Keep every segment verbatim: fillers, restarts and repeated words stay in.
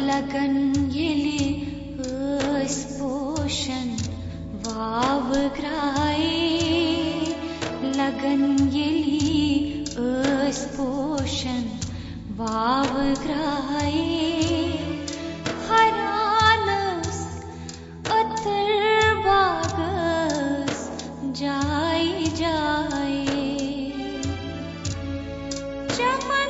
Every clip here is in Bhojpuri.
लगन येली ٲs पोषण वावग्राए लगन येली ٲs पोषण वावग्राए हरानस अतर बागस जाय जाय चमन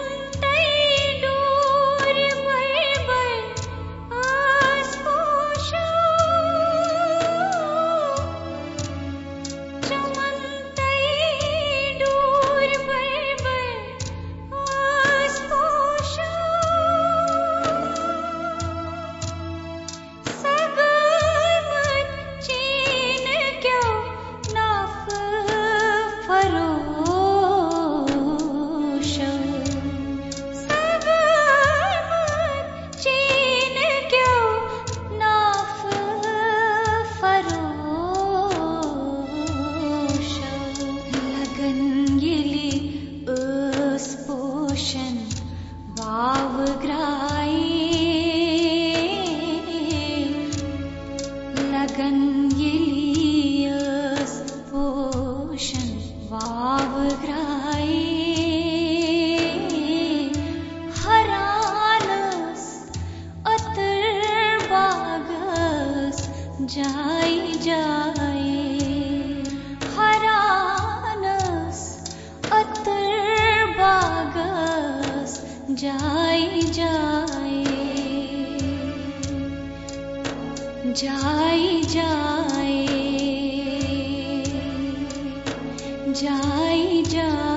लगन येली ٲs पोषण वावग्राए हरानस अतर बागस जाय जाय हरानस अतर बागस जाय जाय जाय जाय जाय जाय